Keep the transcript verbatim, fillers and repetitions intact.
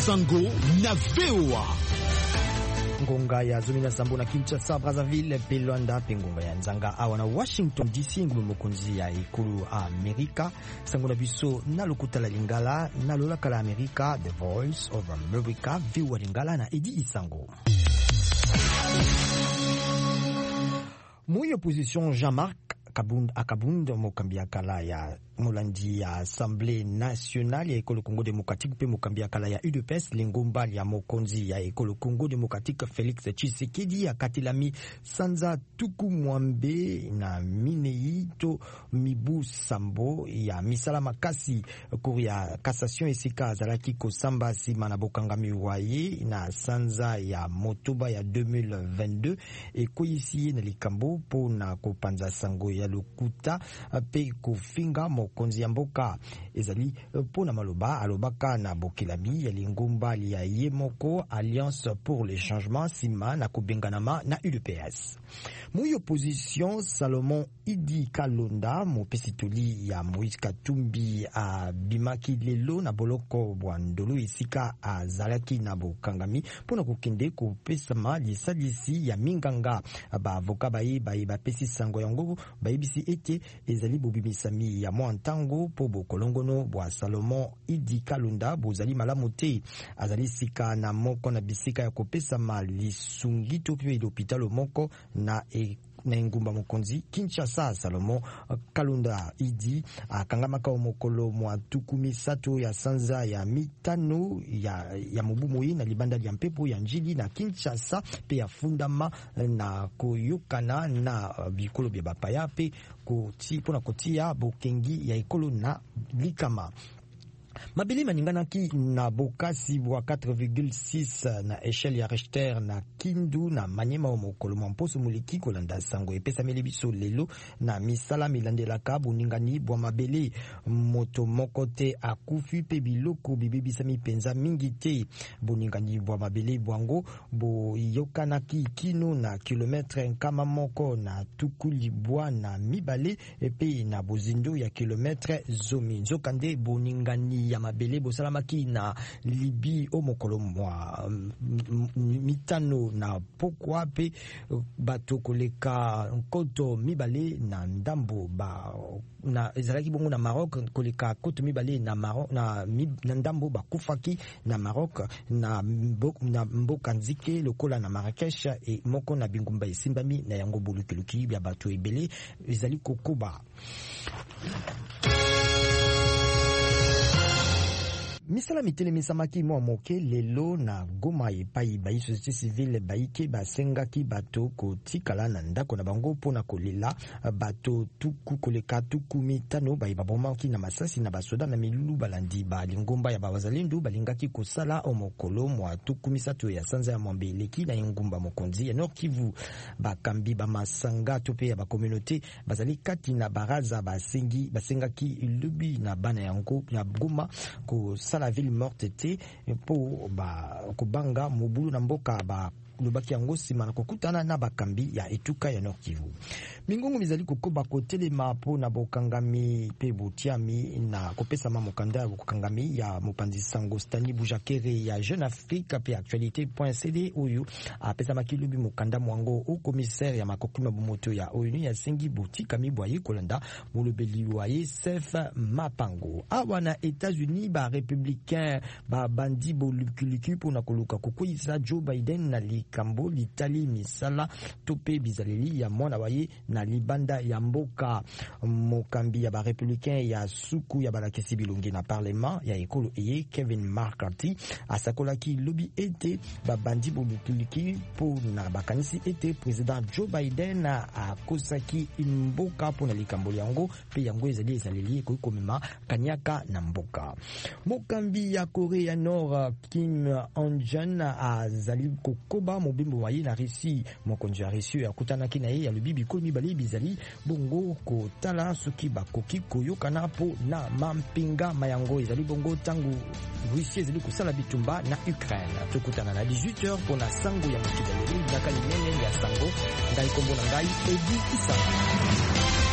Sango na V O A. Ngonga ya Zomina Sambo na Kinshasa, Brazzaville, Pelwanda, Pengonga ya Nzanga awa na Washington D C ngulu mokonzi ya ikulu Amerika. Sango na biso na lokuta la lingala na lolaka la Amerika, The Voice of America, V O A lingala na Edi Isango. Mouille opposition Jean-Marc Kabund Akabund mokambia kala ya Molandi ya Assemblée nationale ya Ekolo Congo Démocratique pe mokambia kala ya U D P S lingomba ya mokonzi ya Ekolo Congo Démocratique Félix Tshisekedi ya katilami Sanza Tuku Mwambe na Mineito Mibu Sambo ya misala makasi kuri ya cassation esika azalaki kosamba sima na bokangami waye na Sanza ya Motoba ya deux mille vingt-deux ekoyisi na likambo po na kopanza sango ya lokuta pe kofinga konzi ya mboka ezali pona maloba alobaka na bokelami ya lingomba ya Yemoko Alliance pour le changement sima na kubenganama na U D P S. Mouille opposition Salomon Idi Kalonda mopesitoli ya Moïse Katumbi a bimaki lelo na boloko bwandolo isika azalaki na bokangami pona kokende kopesama lisalisi ya minganga ba avoka bayi bayi bapesi sango yango bayibisi ete ezali bobimisami ya mwa ntango po bokolongono bwa Salomon Idi Kalonda bozali malamu te azali sika na moko na bisika ya kopesama lisungito pe l'hôpital moko na e na ngumba mokonzi Kinshasa. Salomon Kalonda Idi akangamaka omokolo mwa tukumi sato ya sanza ya mitano ya ya mubumoi na libanda ya mpepo ya njili na Kinshasa pe ya fundama na koyokana na bikolo bya bapaya pe koti pona kotia bokengi ya ekolo na likama. Mabeli maninganaki na bokasi bwa quatre virgule six na échelle ya Richter na Kindu na Manyema omokolo mposo muliki kolanda sango epesa melebiso lelo na misala milandelaka boningani bwa mabele moto mokote akufi pe biloko bibebisa mipenza mingi te boningani bwa mabele bwango bo yokanaki kino na kilometre nkama moko na tukuli bwa na mibale epe na bozindo ya kilometre zomi nzokande boningani ya mabele bosalamaki na Libi omokolo mwa mitano na pokwa pe bato koleka nkoto mibale na ndambo ba na ezalaki bongo na Maroc koleka koto mibale na Maroc na, na ndambo bakufaki na Maroc na mboka, na mboka nzike lokola na Marrakech e moko na bingumba esimbami na yango bolukiluki bya bato ebele ezali kokoba. Misala mitele misamaki mwa moke lelo na Goma epai bayi société civile baike basengaki bato kotikala na ndako na bango pona kolela bato tuku koleka tuku mitano bayi babomaki na masasi na basoda na milulu balandi ba lingomba ya bawazalendu balingaki kosala omokolo mwa tuku misato ya sanza ya mwambeleki na ngumba mokonzi ya Nord Kivu bakambi ba masanga tope ya ba communauté bazali kati na baraza basengi basengaki lubi na bana yango ya Goma ko la ville morte te po ba kubanga mobulu na mboka ba lobaki yango sima na kokutana na bakambi ya etuka ya Nord Kivu. Mingongo mizali kokoba kotelema po na bokangami pe botiami na kopesa mamokanda ya bokangami ya mopanzi sango Stani Bujakere ya Jeune Afrique pe actualité.cd oyo apesa makilubi mokanda mwango au commissaire ya makokuma bumoto ya O N U ya sengi botika mibwaye kolanda molobeli waye Sef Mapango. Awa na États-Unis ba républicain ba bandi bolukiliki po na koluka kokoisa Joe Biden na li kambo litali misala tope bizaleli ya mwana waye na libanda ya mboka mokambi ya ba républicain ya suku ya balakisi bilongi na parlement ya ekolo eye Kevin McCarthy asakolaki lobi ete babandi bolukiliki po na bakanisi ete président Joe Biden akosaki mboka po na likambo yango pe yango ezali ezaleli kokomema kanyaka na mboka. Mokambi ya Korea Nord Kim Jong-un azali kokoba mobimbo waye na Russie mokonzi ya Russie akutanaki na ye ya lobi bikolo mibale bizali bongo kotala soki bakoki koyokana po na mampinga mayango ezali bongo tangu Russie ezali kosala bitumba na Ukraine. Tokutana na dix-huit heures pour na sango ya mokili na kalinene ya sango ngai kombo na ngai Edi Isango.